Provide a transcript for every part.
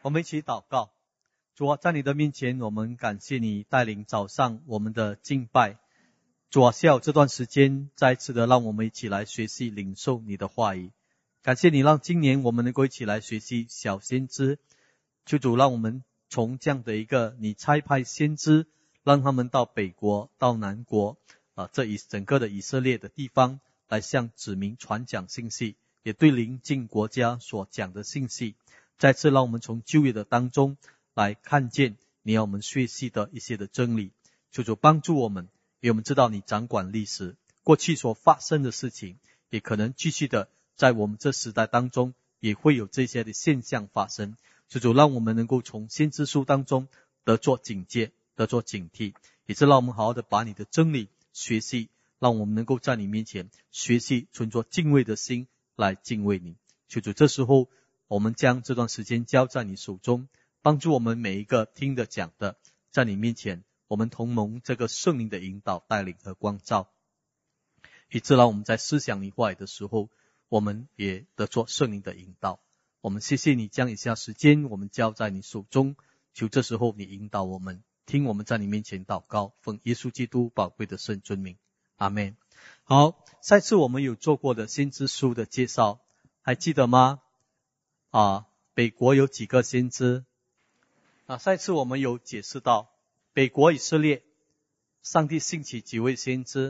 我们一起祷告。主啊，在你的面前，我们感谢你带领早上我们的敬拜。主啊，下午这段时间再次的让我们一起来学习领受你的话语。感谢你让今年我们能够一起来学习小先知。求主让我们从这样的一个你差派先知，让他们到北国到南国整个的以色列的地方来向子民传讲信息，也对邻近国家所讲的信息。再次让我们从旧约的当中来看见你要我们学习的一些的真理。求主帮助我们，因为我们知道你掌管历史，过去所发生的事情也可能继续的在我们这时代当中也会有这些的现象发生。求主让我们能够从先知书当中得做警戒，得做警惕，也是让我们好好的把你的真理学习，让我们能够在你面前学习存着敬畏的心来敬畏你。求主这时候我们将这段时间交在你手中，帮助我们每一个听的讲的，在你面前我们同蒙这个圣灵的引导带领和光照，以致让我们在思想你话语的时候，我们也得做圣灵的引导。我们谢谢你将以下时间我们交在你手中，求这时候你引导我们，听我们在你面前祷告，奉耶稣基督宝贵的圣尊名，阿们。好，上次我们有做过的先知书的介绍，还记得吗？北国有几个先知？上一次我们有解释到，北国以色列，上帝兴起几位先知？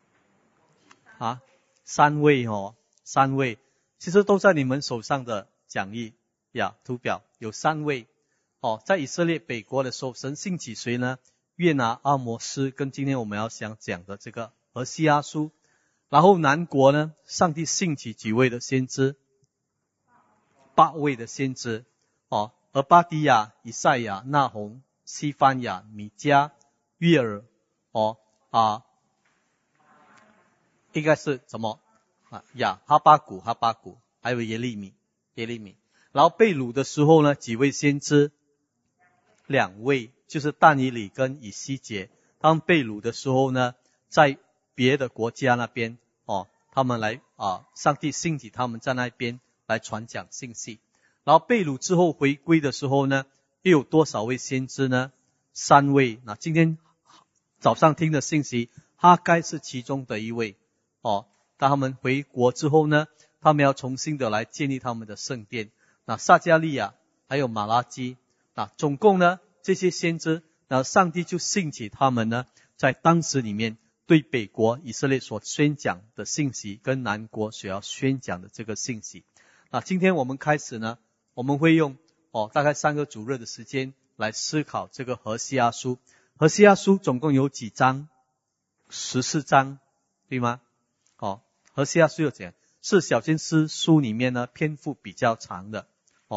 三位，其实都在你们手上的讲义图表有3位。在以色列北国的时候，神兴起谁呢？约拿、阿摩斯，跟今天我们要想讲的这个何西阿书。然后南国呢，上帝兴起几位的先知？8位的先知俄巴底亚、以赛亚、那鸿、西番雅、米迦、约尔应该是什么哈巴谷，还有耶利米。然后被掳的时候呢，几位先知？2位，就是但以理跟以西结。他们被掳的时候呢，在别的国家那边他们来上帝兴起他们在那边来传讲信息。然后被掳之后回归的时候呢，又有多少位先知呢？3位。那今天早上听的信息，哈该是其中的一位当他们回国之后呢，他们要重新的来建立他们的圣殿。那撒迦利亚还有马拉基，总共呢这些先知，上帝就兴起他们呢，在当时里面对北国以色列所宣讲的信息，跟南国所要宣讲的这个信息。今天我们开始呢，我们会用大概3个主日的时间来思考这个何西阿书。何西阿书总共有几章？14章，对吗？何西阿书有讲是小先知书里面呢篇幅比较长的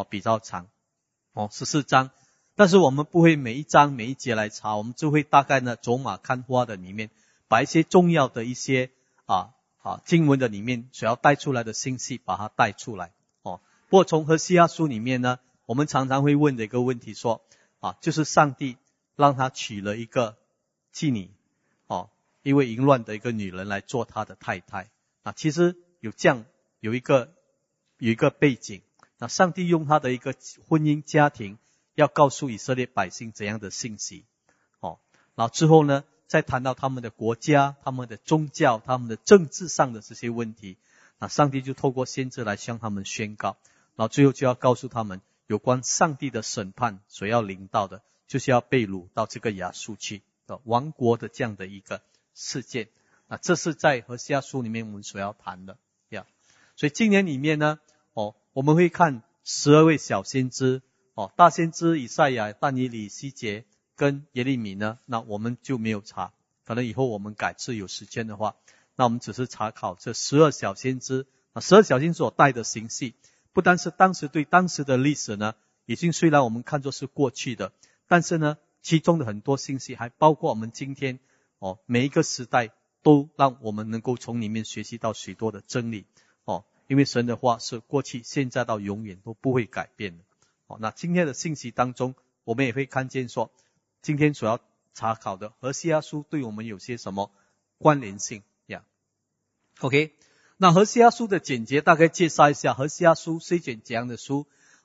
14章。但是我们不会每一章每一节来查，我们就会大概呢走马看花的里面把一些重要的一些经文的里面所要带出来的信息把它带出来不过从何西阿书里面呢，我们常常会问的一个问题说就是上帝让他娶了一个妓女一位淫乱的一个女人来做他的太太。其实有一个背景，上帝用他的一个婚姻家庭要告诉以色列百姓怎样的信息然后之后呢再谈到他们的国家、他们的宗教、他们的政治上的这些问题，上帝就透过先知来向他们宣告，然后最后就要告诉他们有关上帝的审判所要临到的，就是要被掳到这个亚述去亡国的这样的一个事件。这是在何西阿书里面我们所要谈的所以今年里面呢我们会看12位小先知大先知以赛亚、但以理、西结跟耶利米呢，那我们就没有查，可能以后我们改次有时间的话，那我们只是查考这12小先知12小先知所带的信息，不单是当时对当时的历史呢已经虽然我们看作是过去的，但是呢其中的很多信息还包括我们今天每一个时代都让我们能够从里面学习到许多的真理因为神的话是过去现在到永远都不会改变的那今天的信息当中，我们也会看见说今天所要查考的何西阿书对我们有些什么关联性OK， 那何西阿书的简洁大概介绍一下，何西阿书是一卷怎样的书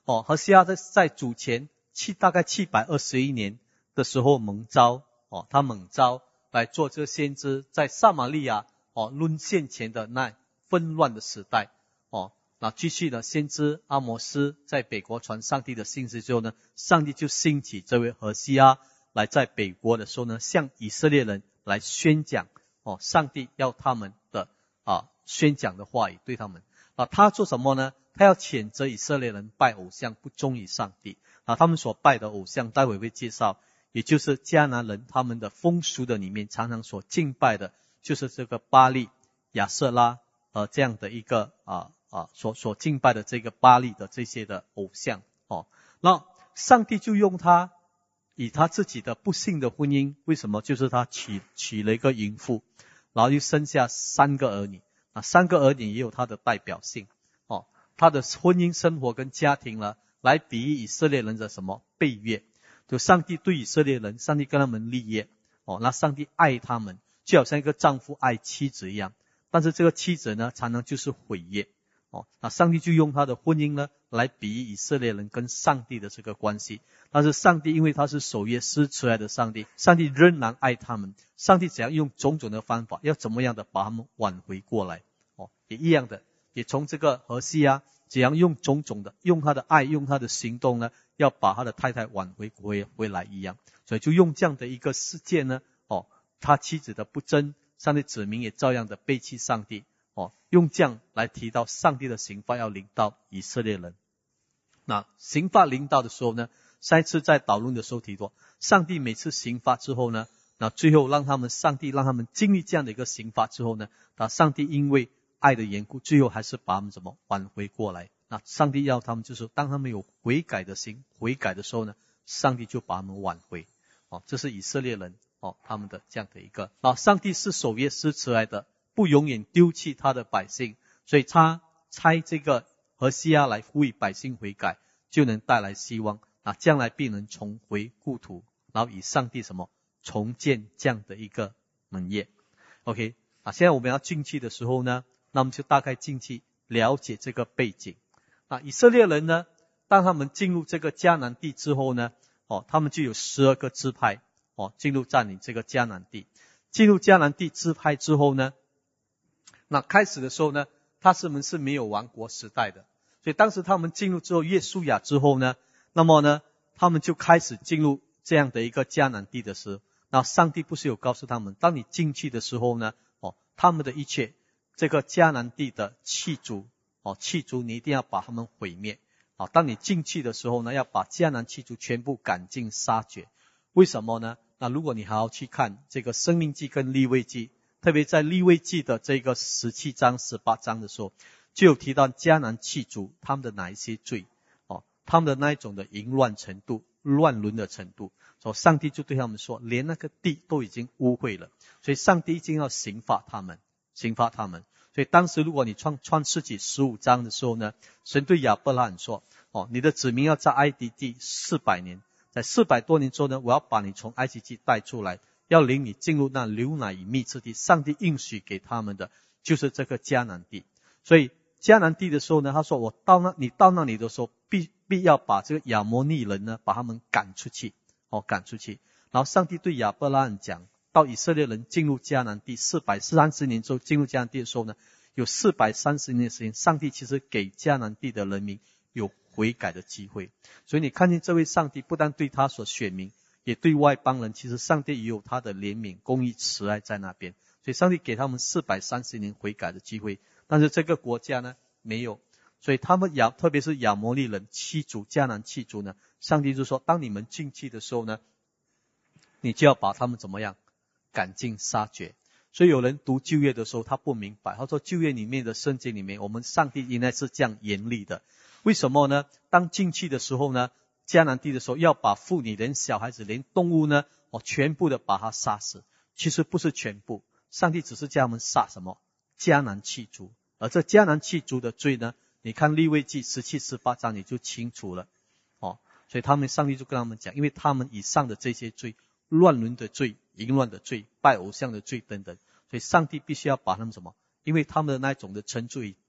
何西阿在主前大概721年的时候蒙召，他蒙召来做这个先知，在撒玛利亚沦陷前的那纷乱的时代，那继续呢，先知阿摩斯在北国传上帝的信息之后呢，上帝就兴起这位何西阿来在北国的时候呢，向以色列人来宣讲上帝要他们的宣讲的话语对他们。他做什么呢？他要谴责以色列人拜偶像，不忠于上帝。他们所拜的偶像待会会介绍，也就是迦南人他们的风俗的里面常常所敬拜的就是这个巴力、亚舍拉这样的一个所敬拜的这个巴力的这些的偶像那上帝就用他以他自己的不幸的婚姻，为什么？就是他娶了一个淫妇，然后又生下3个儿女，3个儿女也有他的代表性他的婚姻生活跟家庭呢，来比喻以色列人的什么背约，就上帝对以色列人，上帝跟他们立约那上帝爱他们，就好像一个丈夫爱妻子一样，但是这个妻子呢，常常就是毁约那上帝就用他的婚姻呢，来比喻以色列人跟上帝的这个关系。但是上帝因为他是守约施慈爱的上帝，上帝仍然爱他们，上帝怎样用种种的方法，要怎么样的把他们挽回过来也一样的，也从这个何西阿怎样用种种的，用他的爱，用他的行动呢，要把他的太太挽回回来一样。所以就用这样的一个事件呢他妻子的不贞，上帝子民也照样的背弃上帝用这样来提到上帝的刑罚要临到以色列人。那刑罚临到的时候呢，上一次在导论的时候提过，上帝每次刑罚之后呢，那最后上帝让他们经历这样的一个刑罚之后呢，那上帝因为爱的缘故，最后还是把他们怎么挽回过来。那上帝要他们就是当他们有悔改的心，悔改的时候呢，上帝就把他们挽回这是以色列人他们的这样的一个上帝是守约施慈爱的，不永远丢弃他的百姓，所以他差这个何西阿来为百姓悔改，就能带来希望将来必能重回故土，然后以上帝什么重建这样的一个门业。 OK 现在我们要进去的时候呢，那我们就大概进去了解这个背景以色列人呢，当他们进入这个迦南地之后呢他们就有12个支派进入占领这个迦南地。进入迦南地支派之后呢，那开始的时候呢，他们是没有王国时代的，所以当时他们进入之后，约书亚之后呢，那么呢，他们就开始进入这样的一个迦南地的时候，那上帝不是有告诉他们，当你进去的时候呢他们的一切这个迦南地的弃族你一定要把他们毁灭当你进去的时候呢，要把迦南弃族全部赶尽杀绝。为什么呢？那如果你好好去看这个申命记跟利未记，特别在利未记的这个17章18章的时候，就有提到迦南弃族他们的哪一些罪他们的那一种的淫乱程度，乱伦的程度，所以上帝就对他们说，连那个地都已经污秽了，所以上帝一定要刑罚他们。所以当时如果你创世纪15章的时候呢，神对亚伯拉罕说你的子民要在埃及地400年，在400多年之后呢，我要把你从埃及地带出来，要领你进入那流奶与蜜之地，上帝应许给他们的就是这个迦南地。所以迦南地的时候呢，他说你到那里的时候必要把这个亚摩利人呢把他们赶出去然后上帝对亚伯拉罕讲，到以色列人进入迦南地430年之后，进入迦南地的时候呢，有430年的时间，上帝其实给迦南地的人民有悔改的机会。所以你看见这位上帝不但对他所选民，也对外邦人，其实上帝也有他的怜悯、公义、慈爱在那边。所以上帝给他们430年悔改的机会，但是这个国家呢没有。所以他们特别是亚摩利人弃族，迦南弃族呢，上帝就说，当你们进去的时候呢，你就要把他们怎么样赶尽杀绝。所以有人读旧约的时候他不明白，他说旧约里面的圣经里面，我们上帝应该是这样严厉的，为什么呢？当进去的时候呢，迦南地的时候要把妇女连小孩子连动物呢全部的把它杀死。其实不是全部，上帝只是叫他们杀什么迦南弃族，而这迦南弃族的罪呢，你看利未记17、18章你就清楚了所以上帝就跟他们讲，因为他们以上的这些罪，乱伦的罪、淫乱的罪、拜偶像的罪等等，所以上帝必须要把他们什么，因为他们的那种的程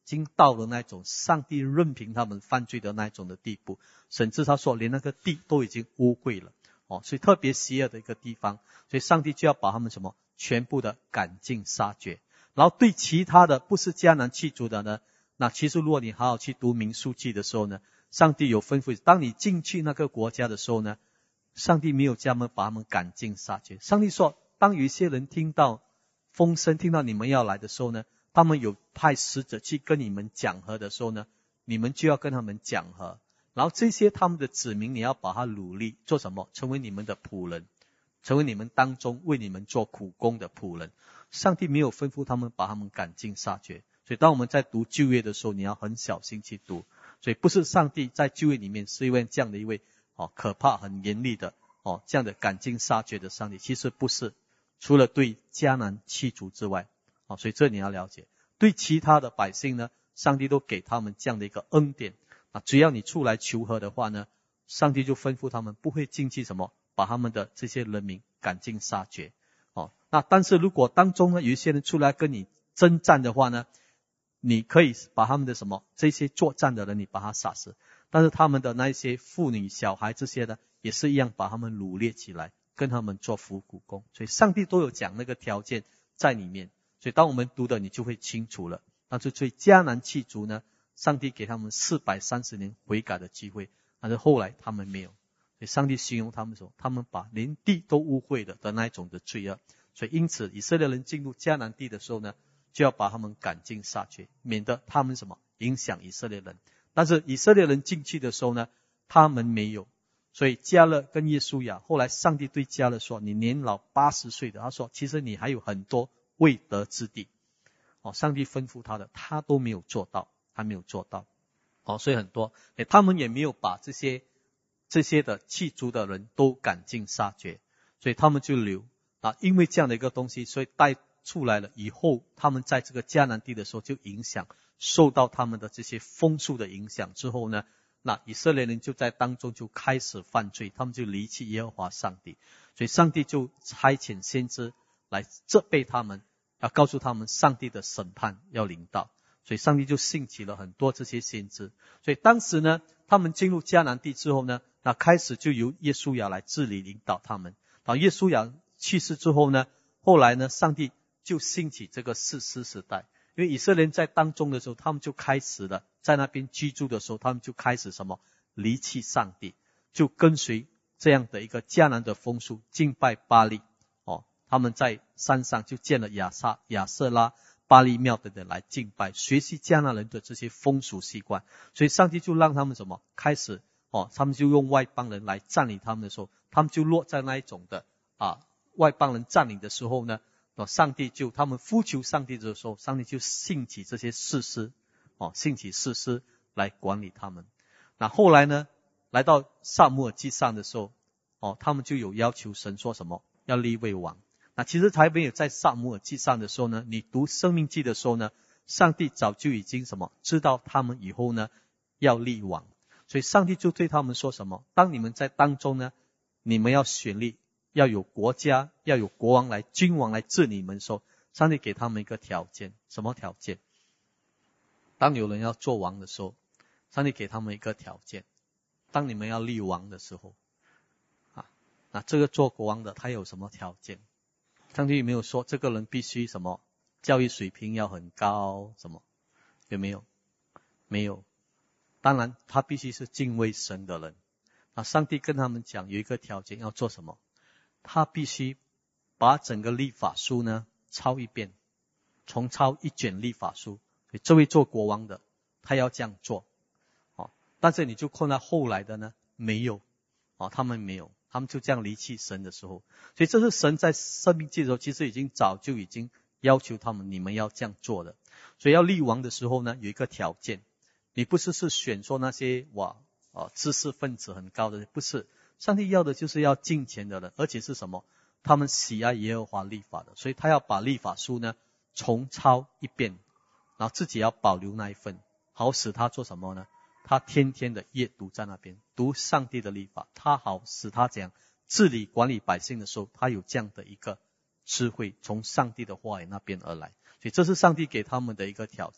经到了那种上帝任凭他们犯罪的那种的地步，甚至他说连那个地都已经污秽了所以特别邪恶的一个地方，所以上帝就要把他们什么全部的赶尽杀绝。然后对其他的不是迦南气族的呢，那其实如果你好好去读民数记的时候呢，上帝有吩咐，当你进去那个国家的时候呢，上帝没有叫他们把他们赶尽杀绝。上帝说，当有一些人听到风声，听到你们要来的时候呢，他们有派使者去跟你们讲和的时候呢，你们就要跟他们讲和。然后这些他们的子民，你要把他努力做什么？成为你们的仆人，成为你们当中为你们做苦工的仆人。上帝没有吩咐他们把他们赶尽杀绝。所以当我们在读旧约的时候，你要很小心去读。所以不是上帝在旧约里面是因为这样的一位可怕很严厉的这样的赶尽杀绝的上帝，其实不是，除了对迦南气族之外所以这你要了解。对其他的百姓呢，上帝都给他们这样的一个恩典只要你出来求和的话呢，上帝就吩咐他们不会进去什么把他们的这些人民赶尽杀绝那但是如果当中呢有一些人出来跟你征战的话呢，你可以把他们的什么这些作战的人你把他杀死，但是他们的那些妇女小孩这些呢也是一样把他们掳掠起来，跟他们做服苦工。所以上帝都有讲那个条件在里面，所以当我们读的你就会清楚了。但是对迦南气族呢，上帝给他们430年悔改的机会，但是后来他们没有。所以上帝形容他们说，他们把连地都污秽的那一种的罪恶。所以因此以色列人进入迦南地的时候呢，就要把他们赶尽杀绝，免得他们什么影响以色列人。但是以色列人进去的时候呢，他们没有。所以迦勒跟耶稣亚，后来上帝对迦勒说，你年老80岁的，他说其实你还有很多未得之地上帝吩咐他的他都没有做到，他没有做到所以很多他们也没有把这些的气族的人都赶尽杀绝，所以他们就留因为这样的一个东西，所以带出来了以后，他们在这个迦南地的时候就受到他们的这些风俗的影响之后呢，那以色列人就在当中就开始犯罪，他们就离弃耶和华上帝。所以上帝就差遣先知来责备他们，要告诉他们上帝的审判要临到。所以上帝就兴起了很多这些先知。所以当时呢，他们进入迦南地之后呢，那开始就由耶稣亚来治理领导他们。当耶稣亚去世之后呢，后来呢，上帝就兴起这个士师时代。因为以色列人在当中的时候，他们就开始了在那边居住的时候，他们就开始什么离弃上帝，就跟随这样的一个迦南的风俗，敬拜巴力他们在山上就建了亚舍拉、巴力庙等等来敬拜，学习迦南人的这些风俗习惯。所以上帝就让他们什么开始他们就用外邦人来占领他们的时候，他们就落在那一种的外邦人占领的时候呢，上帝就他们呼求上帝的时候，上帝就兴起这些士师兴起士师来管理他们。那后来呢，来到撒母耳记上的时候他们就有要求神说什么要立位王。那其实还没有在撒母耳记上的时候呢，你读生命记的时候呢，上帝早就已经什么知道他们以后呢要立王。所以上帝就对他们说什么，当你们在当中呢，你们要选立，要有国家，要有国王来君王来治你们的时候，上帝给他们一个条件。什么条件？当有人要做王的时候，上帝给他们一个条件，当你们要立王的时候那这个做国王的他有什么条件？上帝有没有说这个人必须什么教育水平要很高什么？有没有？没有。当然他必须是敬畏神的人。那上帝跟他们讲有一个条件，要做什么？他必须把整个律法书呢抄一遍，重抄一卷律法书。所以这位做国王的他要这样做但是你就看到后来的呢没有他们没有，他们就这样离弃神的时候。所以这是神在生命记的时候其实早就已经要求他们，你们要这样做的。所以要立王的时候呢，有一个条件，你不是选说那些知识分子很高的，不是。上帝要的就是要敬虔的人，而且是什么？他们喜爱耶和华律法的。所以他要把律法书呢重抄一遍，然后自己要保留那一份，好使他做什么呢？他天天的阅读在那边读上帝的律法，他好使他怎样治理管理百姓的时候，他有这样的一个智慧从上帝的话语那边而来。所以这是上帝给他们的一个条件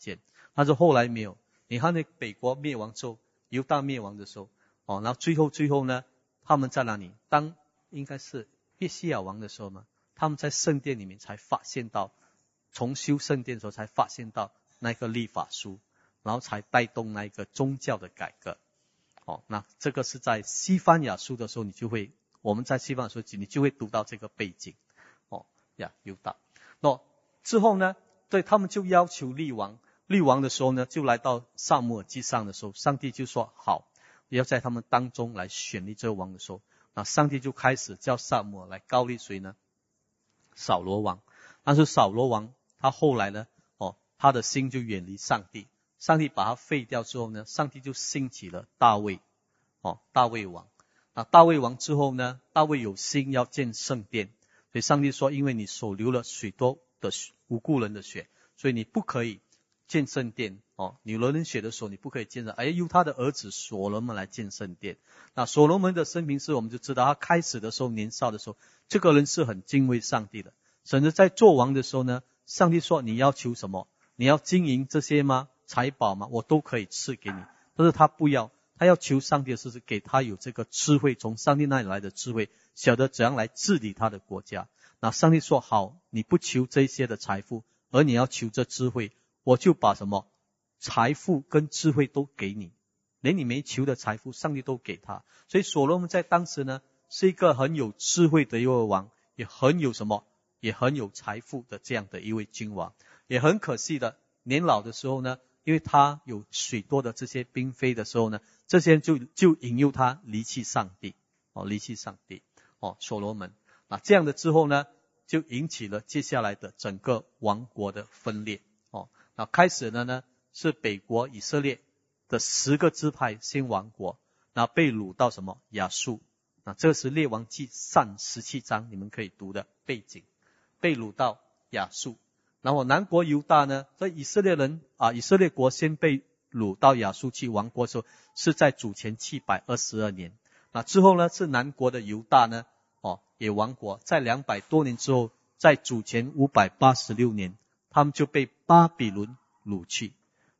但是后来没有。你看那北国灭亡之后，犹大灭亡的时候，然后最后呢，他们在哪里？当应该是约西亚王的时候嘛，他们在圣殿里面才发现到，重修圣殿的时候才发现到那个律法书，然后才带动那个宗教的改革。那这个是在西番雅书的时候，我们在西番雅书你就会读到这个背景。犹大。那之后呢，对他们就要求立王的时候呢，就来到撒母耳记上的时候，上帝就说好，要在他们当中来选立这个王的时候，那上帝就开始叫撒母耳来膏立谁呢？扫罗王。但是扫罗王他后来呢，他的心就远离上帝，上帝把他废掉之后呢，上帝就兴起了大卫，大卫王。那大卫王之后呢，大卫有心要建圣殿，所以上帝说，因为你所流了许多的无辜人的血，所以你不可以建圣殿。你流人血的时候，你不可以建的，由他的儿子所罗门来建圣殿。那所罗门的生平是我们就知道，他开始的时候年少的时候，这个人是很敬畏上帝的，甚至在做王的时候呢，上帝说你要求什么？你要经营这些吗？财宝吗？我都可以赐给你。但是他不要，他要求上帝的是给他有这个智慧，从上帝那里来的智慧，晓得怎样来治理他的国家。那上帝说好，你不求这些的财富，而你要求这智慧，我就把什么财富跟智慧都给你，连你没求的财富上帝都给他。所以所罗门在当时呢，是一个很有智慧的一位王，也很有财富的这样的一位君王。也很可惜的，年老的时候呢，因为他有许多的这些嫔妃的时候呢，这些人就引诱他离弃上帝，所罗门。那这样的之后呢，就引起了接下来的整个王国的分裂。那开始的呢，是北国以色列的10个支派先亡国，那被掳到什么亚述。那这是列王记上17章你们可以读的背景，被掳到亚述。然后南国犹大呢，在以色列国先被掳到亚述去亡国的时候，是在主前722年。那之后呢，是南国的犹大呢，也亡国，在200多年之后，在主前586年，他们就被巴比伦掳去，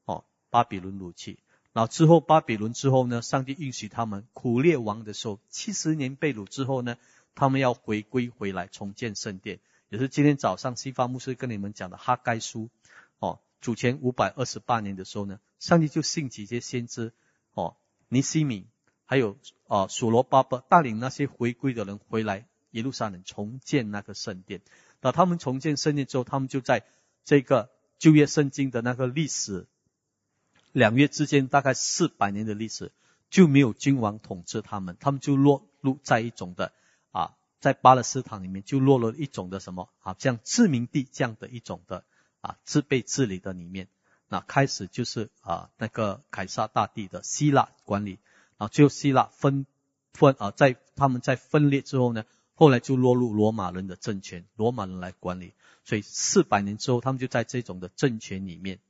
然后之后巴比伦之后呢，上帝允许他们苦列王的时候，70年被掳之后呢，他们要回归回来重建圣殿，也是今天早上西方牧师跟你们讲的哈该书。主前528年的时候呢，上帝就兴起一些先知，尼西米还有所罗巴伯带领那些回归的人回来耶路撒冷重建那个圣殿。那他们重建圣殿之后，他们就在这个旧约圣经的那个历史2约之间，大概400年的历史，就没有君王统治他们，他们就落入在一种的在巴勒斯坦里面就落了一种的什么像殖民地这样的一种的自被治理的里面。那开始就是那个凯撒大帝的希腊管理，然后最后希腊在他们在分裂之后呢，后来就落入罗马人的政权，罗马人来管理。所以400年之后，他们就在这种的政权里面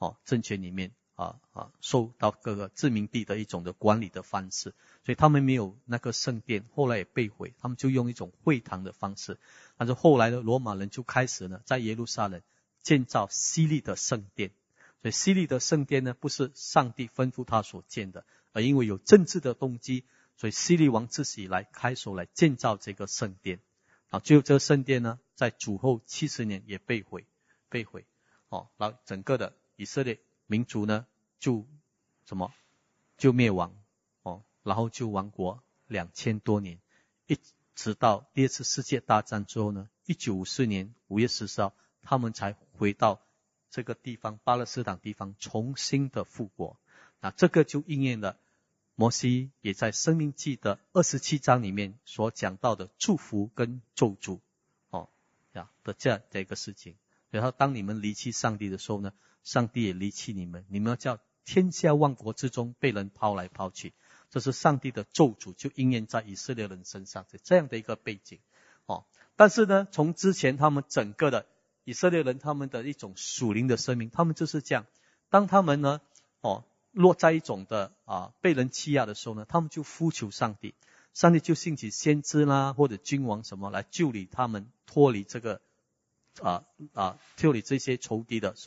受到各个殖民地的一种的管理的方式。所以他们没有那个圣殿，后来也被毁，他们就用一种会堂的方式。但是后来的罗马人就开始呢，在耶路撒冷建造希利的圣殿。所以希利的圣殿呢，不是上帝吩咐他所建的，而因为有政治的动机，所以希利王自己以来开手来建造这个圣殿。最后这个圣殿呢，在主后70年也被毁。然后整个的以色列民族呢，就灭亡，然后就亡国2000多年，一直到第2次世界大战之后呢，1954年5月14号，他们才回到这个地方，巴勒斯坦地方重新的复国。那这个就应验了摩西也在申命记的27章里面所讲到的祝福跟咒诅的这样的一个事情。然后当你们离弃上帝的时候呢，上帝也离弃你们，你们要叫天下万国之中被人抛来抛去。这是上帝的咒诅就应验在以色列人身上，是这样的一个背景。但是呢，从之前他们整个的以色列人他们的一种属灵的生命，他们就是这样，当他们呢落在一种的被人欺压的时候呢，他们就呼求上帝，上帝就兴起先知啦或者君王什么来救理他们，脱离这个脱离这些仇敌的手。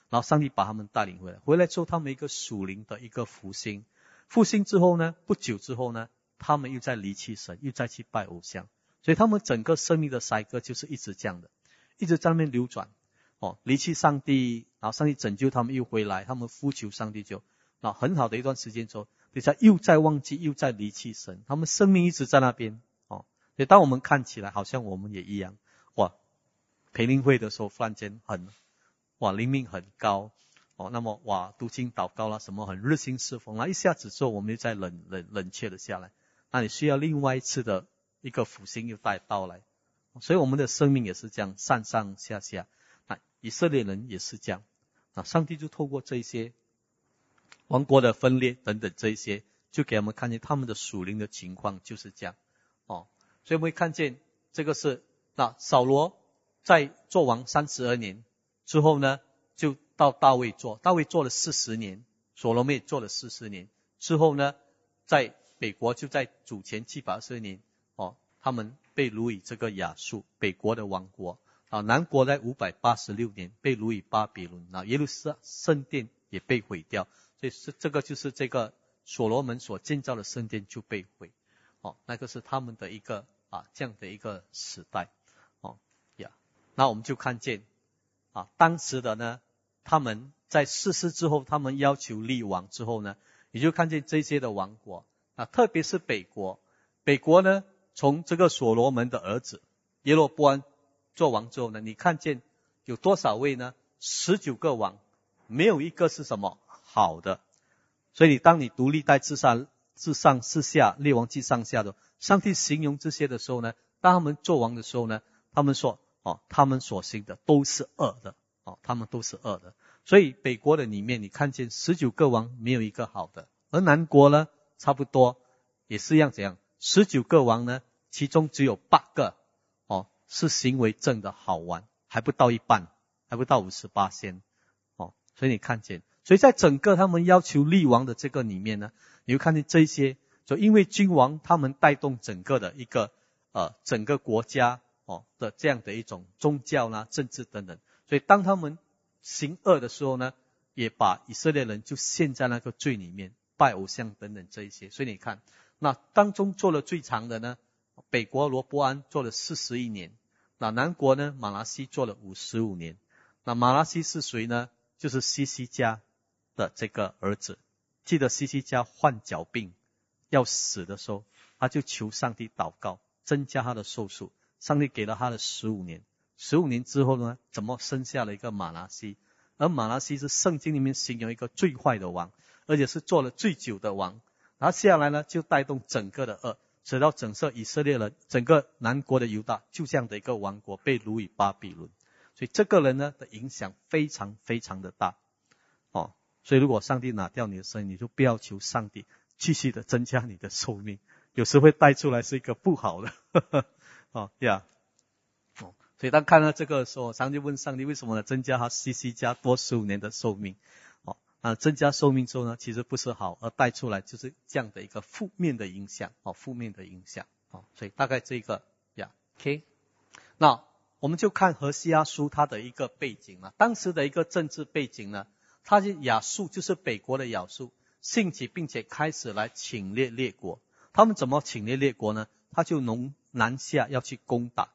然后上帝把他们带领回来，回来之后他们一个属灵的一个复兴，复兴之后呢，不久之后呢，他们又在离弃神，又再去拜偶像，所以他们整个生命的cycle就是一直这样的，一直在那边流转。离弃上帝，然后上帝拯救他们又回来，他们呼求上帝就，然后很好的一段时间之后，等下又在忘记，又在离弃神，他们生命一直在那边。所以当我们看起来好像我们也一样，培灵会的时候忽然间灵命很高，那么读经祷告啦什么很热心侍奉啦，一下子之后我们又再冷却了下来，那你需要另外一次的一个复兴又到来。所以我们的生命也是这样上上下下，以色列人也是这样，上帝就透过这些王国的分裂等等这一些，就给我们看见他们的属灵的情况就是这样。所以我们会看见这个是扫罗在做王32年之后呢，就到大卫做了40年，所罗门也做了40年之后呢，在北国就在主前720年，他们被掳以这个亚述北国的王国，南国在586年被掳以巴比伦，耶路撒冷圣殿也被毁掉，所以这个就是这个所罗门所建造的圣殿就被毁，那个是他们的一个这样的一个时代。那我们就看见当时的呢，他们在世世之后，他们要求立王之后呢，你就看见这些的王国，特别是北国呢，从这个所罗门的儿子耶罗波安做王之后呢，你看见有多少位呢？19个王，没有一个是什么好的。所以当你读历代志上志下列王记上下的，上帝形容这些的时候呢，当他们做王的时候呢，他们说他们所行的都是恶的，他们都是恶的。所以北国的里面你看见19个王没有一个好的，而南国呢差不多也是一样，怎样19个王呢，其中只有8个是行为正的好王，还不到一半，还不到58%。所以你看见，所以在整个他们要求立王的这个里面呢，你会看见这些，就因为君王他们带动整个的一个整个国家的这样的一种宗教啦、政治等等，所以当他们行恶的时候呢，也把以色列人就陷在那个罪里面，拜偶像等等这一些。所以你看，那当中做了最长的呢，北国罗波安做了41年，那南国呢马拿西做了55年。那马拿西是谁呢？就是西西家的这个儿子。记得西西家患脚病要死的时候，他就求上帝祷告增加他的寿数，上帝给了他的15年。15年之后呢，怎么生下了一个马拿西？而马拿西是圣经里面形容一个最坏的王，而且是做了最久的王。然后下来呢，就带动整个的恶，直到整个以色列人，整个南国的犹大就这样的一个王国被掳以巴比伦。所以这个人呢的影响非常非常的大。所以如果上帝拿掉你的生命，你就不要求上帝继续的增加你的寿命，有时会带出来是一个不好的。所以当看到这个的时候，上帝问上帝为什么呢？增加他西西家多15年的寿命。增加寿命之后呢，其实不是好，而带出来就是这样的一个负面的影响。负面的影响。所以大概这个OK。 那我们就看何西阿书它的一个背景了。当时的一个政治背景呢，它是亚述，就是北国的亚述兴起，并且开始来侵略列国。他们怎么侵略列国呢？他就南下要去攻打。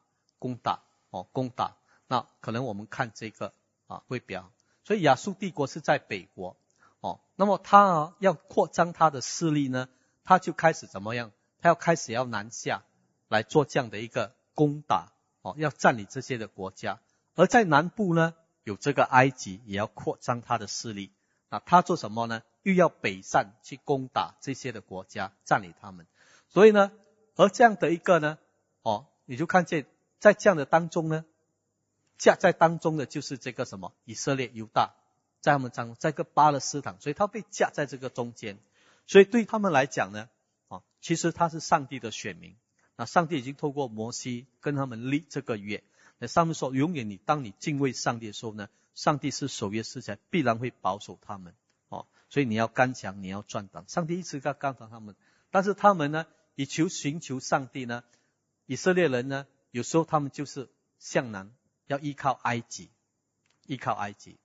那可能我们看这个会比较好。所以亚述帝国是在北国那么他要扩张他的势力呢，他就开始怎么样？他要开始要南下来做这样的一个攻打要占领这些的国家。而在南部呢，有这个埃及也要扩张他的势力。那他做什么呢？又要北上去攻打这些的国家，占领他们。所以呢，而这样的一个呢你就看见在这样的当中呢，夹在当中的就是这个什么以色列犹大，在他们当中，在个巴勒斯坦，所以他被夹在这个中间。所以对他们来讲呢其实他是上帝的选民。那上帝已经透过摩西跟他们立这个约，那上面说永远当你敬畏上帝的时候呢，上帝是守约施慈，必然会保守他们所以你要刚强，你要壮胆。上帝一直在刚强他们，但是他们呢寻求上帝呢，以色列人呢有时候他们就是向南，要依靠埃及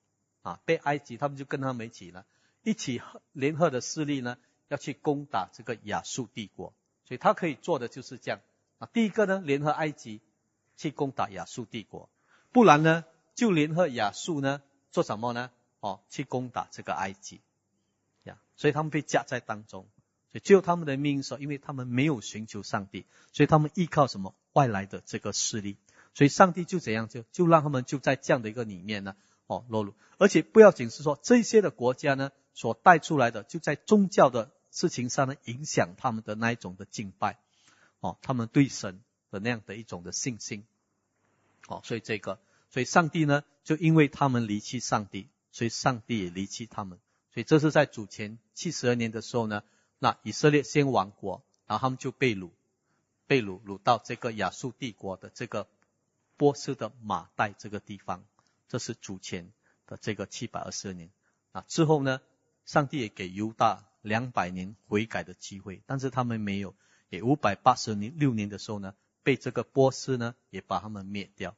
被埃及他们就跟他们一起联合的势力呢，要去攻打这个亚述帝国。所以他可以做的就是这样第一个呢，联合埃及去攻打亚述帝国，不然呢就联合亚述呢做什么呢？去攻打这个埃及所以他们被夹在当中。所以最后他们的命运说，因为他们没有寻求上帝，所以他们依靠什么？外来的这个势力。所以上帝就怎样，就让他们就在这样的一个里面呢落入。而且不要仅是说这些的国家呢所带出来的，就在宗教的事情上呢影响他们的那一种的敬拜他们对神的那样的一种的信心所以上帝呢就因为他们离弃上帝，所以上帝也离弃他们。所以这是在主前72年的时候呢，那以色列先亡国，然后他们就被掳到这个亚述帝国的这个波斯的马代这个地方。这是主前的这个722年之后呢，上帝也给犹大200年悔改的机会，但是他们没有，也586年的时候呢，被这个波斯呢也把他们灭掉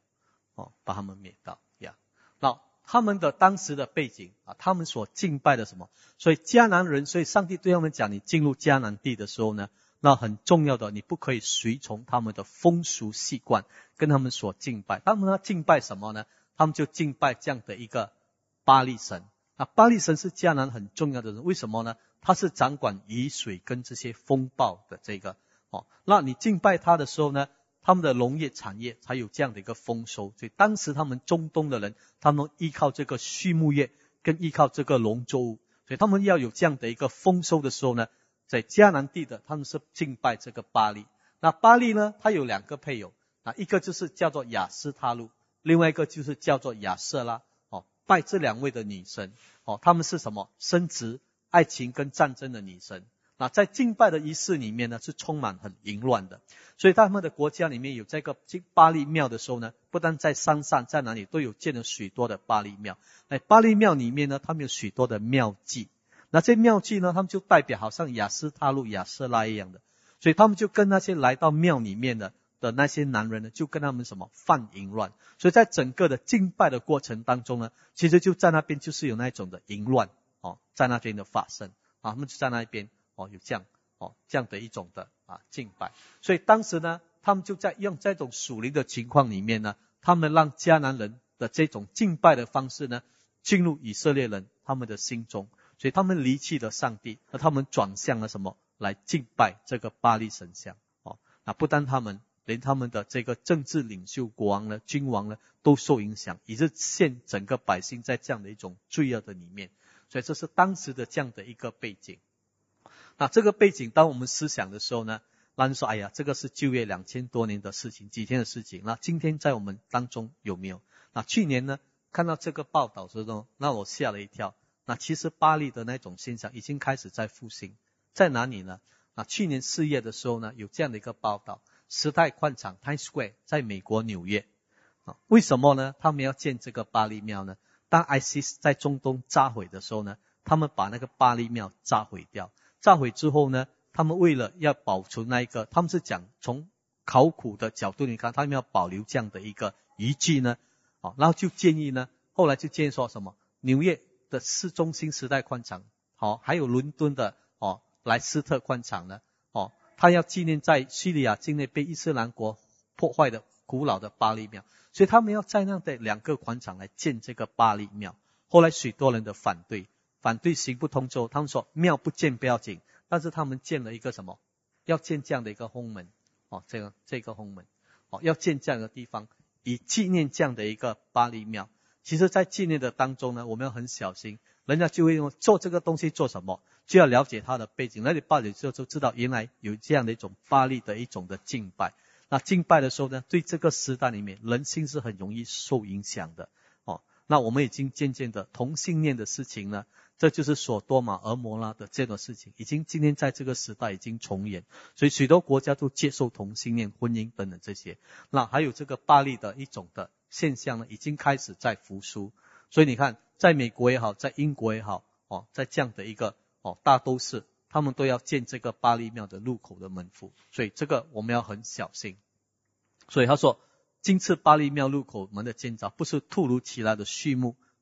那他们的当时的背景他们所敬拜的什么？所以迦南人，所以上帝对他们讲，你进入迦南地的时候呢，那很重要的，你不可以随从他们的风俗习惯，跟他们所敬拜。他们要敬拜什么呢？他们就敬拜这样的一个巴力神。巴力神是迦南很重要的人，为什么呢？他是掌管雨水跟这些风暴的这个那你敬拜他的时候呢，他们的农业产业才有这样的一个丰收。所以当时他们中东的人，他们依靠这个畜牧业跟依靠这个农作物，所以他们要有这样的一个丰收的时候呢，在迦南地的他们是敬拜这个巴力。那巴力呢，他有2个配偶一个就是叫做亚斯他路，另外一个就是叫做亚瑟拉拜这2位的女神他们是什么？生殖、爱情跟战争的女神。那在敬拜的仪式里面呢，是充满很淫乱的。所以他们的国家里面有这个巴力庙的时候呢，不但在山上，在哪里都有建了许多的巴力庙。巴力庙里面呢，他们有许多的庙祭。那这庙祭呢，他们就代表好像亚斯他路、亚瑟拉一样的。所以他们就跟那些来到庙里面的那些男人呢，就跟他们什么犯淫乱。所以在整个的敬拜的过程当中呢，其实就在那边就是有那种的淫乱在那边的发生他们就在那边有这样的一种的敬拜。所以当时呢，他们就在用这种属灵的情况里面呢，他们让迦南人的这种敬拜的方式呢，进入以色列人他们的心中。所以他们离弃了上帝，而他们转向了什么？来敬拜这个巴力神像那不但他们，连他们的这个政治领袖、国王呢、君王呢，都受影响，以致陷整个百姓在这样的一种罪恶的里面。所以这是当时的这样的一个背景。那这个背景当我们思想的时候呢，那人说，哎呀，这个是旧约2000多年的事情，几天的事情，那今天在我们当中有没有？那去年呢，看到这个报道之后，那我吓了一跳。那其实巴力的那种现象已经开始在复兴。在哪里呢？去年4月的时候呢，有这样的一个报道，时代宽场 Times Square 在美国纽约为什么呢？他们要建这个巴力庙呢？当 ISIS 在中东炸毁的时候呢，他们把那个巴力庙炸毁掉。炸毁之后呢，他们为了要保存那一个，他们是讲从考古的角度你看，他们要保留这样的一个遗迹呢然后就建议呢，后来就建议说什么，纽约的市中心时代宽场还有伦敦的莱斯特宽场呢他要纪念在叙利亚境内被伊斯兰国破坏的古老的巴力庙，所以他们要在那的2个宽场来建这个巴力庙。后来许多人的反对行不通之后，他们说庙不建不要紧，但是他们建了一个什么？要建这样的一个轰门这个轰门要建这样的地方，以纪念这样的一个巴力庙。其实在纪念的当中呢，我们要很小心，人家就会用做这个东西做什么，就要了解它的背景，那你了解之后就知道原来有这样的一种巴力的一种的敬拜。那敬拜的时候呢，对这个时代里面人心是很容易受影响的那我们已经渐渐的同性恋的事情呢，这就是所多玛、俄摩拉的这种事情，已经今天在这个时代已经重演，所以许多国家都接受同性恋婚姻等等这些。那还有这个巴力的一种的现象呢，已经开始在复苏。所以你看，在美国也好，在英国也好在这样的一个大都市，他们都要建这个巴力庙的入口的门户，所以这个我们要很小心。所以他说，今次巴力庙入口门的建造不是突如其来的序幕，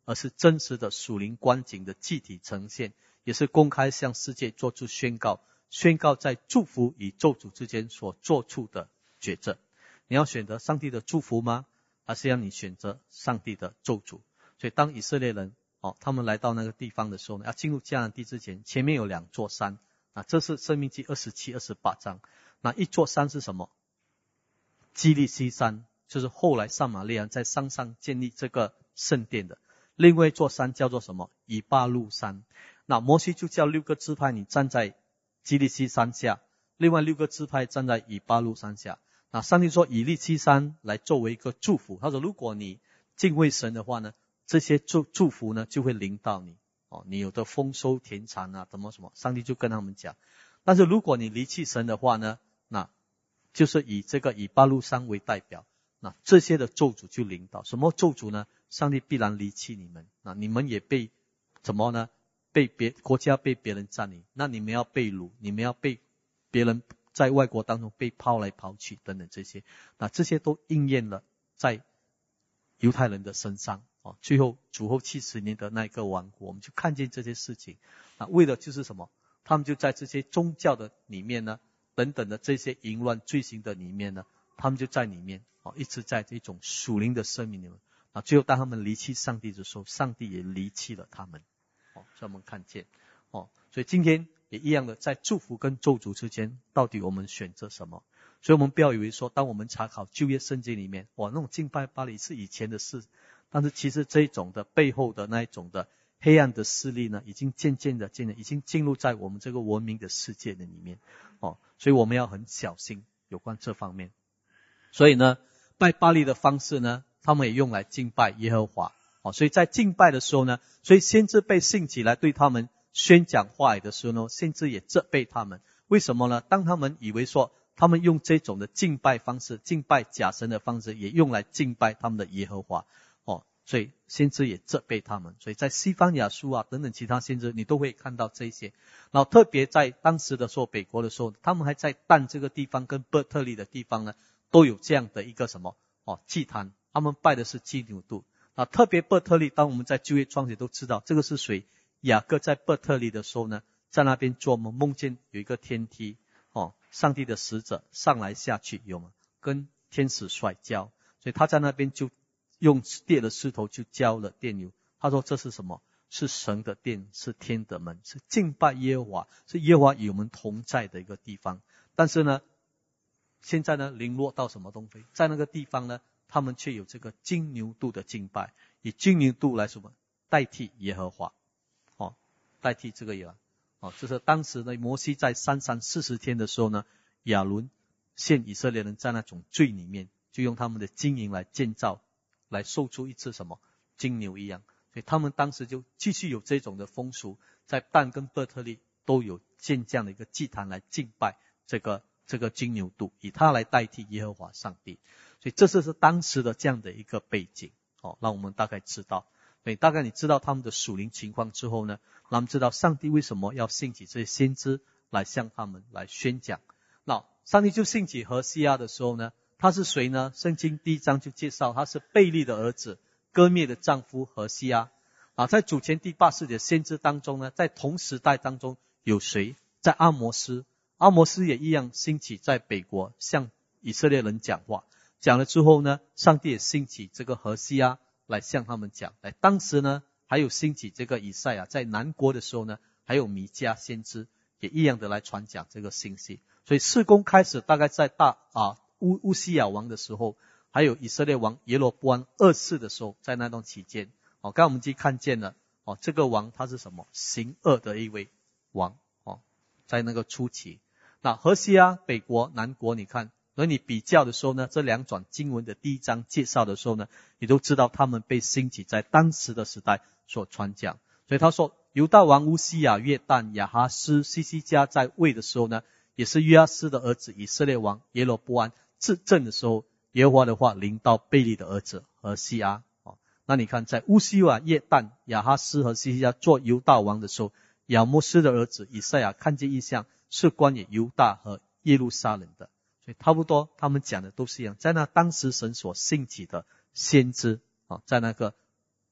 而是真实的属灵光景的具体呈现，也是公开向世界做出宣告，宣告在祝福与咒诅之间所做出的抉择。你要选择上帝的祝福吗？还是让你选择上帝的咒诅？所以当以色列人他们来到那个地方的时候呢，要进入迦南地之前，前面有2座山这是申命记27、28章。那一座山是什么？基利西山，就是后来撒玛利亚人在山上建立这个圣殿的。另外一座山叫做什么？以巴路山。那摩西就叫6个支派，你站在基利西山下，另外6个支派站在以巴路山下。那上帝说以利西山来作为一个祝福，他说如果你敬畏神的话呢，这些祝福呢就会临到你你有的丰收田产什么，上帝就跟他们讲。但是如果你离弃神的话呢，那就是以这个以巴路山为代表，那这些的咒诅就临到。什么咒诅呢？上帝必然离弃你们，那你们也被怎么呢？国家被别人占领，那你们要被掳，你们要被别人在外国当中被抛来抛去等等这些，那这些都应验了在犹太人的身上最后主后70年的那个亡国，我们就看见这些事情。那为的就是什么？他们就在这些宗教的里面呢，等等的这些淫乱罪行的里面呢，他们就在里面一直在这种属灵的生命里面。最后当他们离弃上帝的时候，上帝也离弃了他们所以我们看见所以今天也一样的，在祝福跟咒诅之间，到底我们选择什么？所以我们不要以为说，当我们查考旧约圣经里面那种敬拜巴力是以前的事，但是其实这一种的背后的那一种的黑暗的势力呢，已经渐渐的已经进入在我们这个文明的世界的里面所以我们要很小心有关这方面。所以呢，拜巴力的方式呢，他们也用来敬拜耶和华所以在敬拜的时候呢，所以先知被兴起来对他们宣讲话语的时候呢，先知也责备他们。为什么呢？当他们以为说他们用这种的敬拜方式，敬拜假神的方式，也用来敬拜他们的耶和华所以先知也责备他们。所以在西方雅书等等其他先知，你都会看到这些。然后特别在当时的时候，北国的时候，他们还在但这个地方跟伯特利的地方呢，都有这样的一个什么祭坛，他们拜的是金牛犊特别伯特利，当我们在旧约创写都知道这个是谁。雅各在伯特利的时候呢，在那边做梦，梦见有一个天梯上帝的使者上来下去，有吗？跟天使摔跤，所以他在那边就用跌的石头就浇了殿油。他说这是什么？是神的殿，是天的门，是敬拜耶和华，是耶和华与我们同在的一个地方。但是呢，现在呢，零落到什么东西？在那个地方呢，他们却有这个金牛犊的敬拜，以金牛犊来什么？代替耶和华代替这个耶和华就是当时呢，摩西在山上40天的时候呢，亚伦陷以色列人在那种罪里面，就用他们的金银来建造，来受出一只什么金牛一样。所以他们当时就继续有这种的风俗，在但跟伯特利都有建这样的一个祭坛来敬拜这个金牛犊，以它来代替耶和华上帝。所以这是当时的这样的一个背景让我们大概知道。所以大概你知道他们的属灵情况之后呢，那我们知道上帝为什么要兴起这些先知来向他们来宣讲。那上帝就兴起何西阿的时候呢，他是谁呢？圣经第1章就介绍他是贝利的儿子，歌灭的丈夫何西阿在主前第80节先知当中呢，在同时代当中有谁？在阿摩斯也一样兴起在北国向以色列人讲话，讲了之后呢，上帝也兴起这个何西阿来向他们讲。当时呢，还有兴起这个以赛亚，在南国的时候呢，还有弥迦先知也一样的来传讲这个信息。所以事工开始大概在乌西雅王的时候，还有以色列王耶罗波安2世的时候，在那段期间刚才我们就看见了这个王他是什么？行恶的一位王在那个初期。那何西阿北国南国，你看而你比较的时候呢，这2段经文的第1章介绍的时候呢，你都知道他们被兴起在当时的时代所传讲。所以他说犹大王乌西雅、约旦、亚哈斯、西西家在位的时候呢，也是约阿斯的儿子以色列王耶罗波安执政的时候，耶和华的话临到贝利的儿子何西阿那你看在乌西雅、约旦、亚哈斯和西西家做犹大王的时候，亚摩斯的儿子以赛亚看见异象，是关于犹大和耶路撒冷的。所以差不多他们讲的都是一样，在那当时神所兴起的先知在那个